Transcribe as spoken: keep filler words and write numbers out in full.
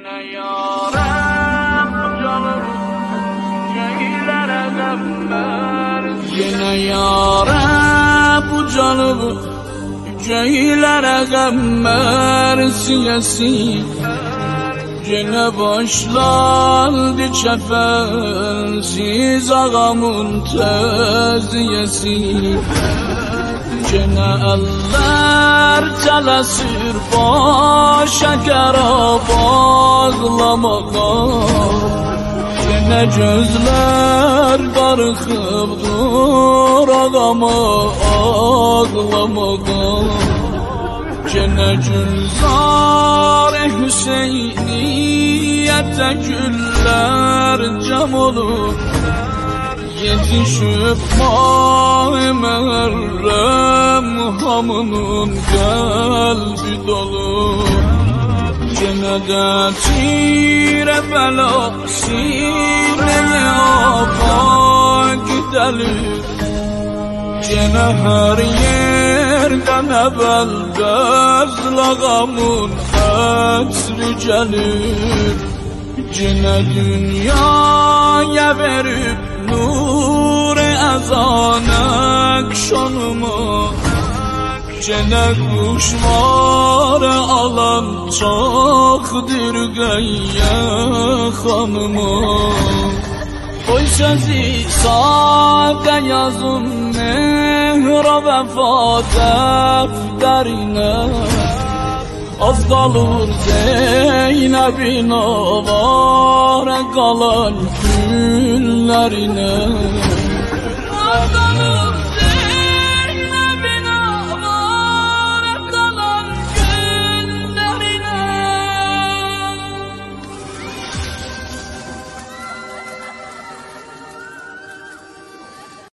Gene yarem canım ceylere gammer. Gene yarem bu canım ceylere gammer siyasi. Gene başlandı çefensiz ağamın teziyesi. Gene eller çalışır başa kara bağlamağa. Gene gözler darıkıp dur ağama ağlamağa. Gene gülzar-ı Hüseyniyete güller cam olur. Yetişip Mâh-ı Muharrem hamının kalbi dolu. Gene de çire bela sineye afak gidelim. Gene her yerden evvel bezlağamın esri gelir. Gene dünyaya verip nur-i ezan ekşanımı. Gene kuşları alan çokdur gayye hanımı. Oy sözü sade yazın mehra vefa defterine. Az kalır Zeynep'in avare kalan günlerine.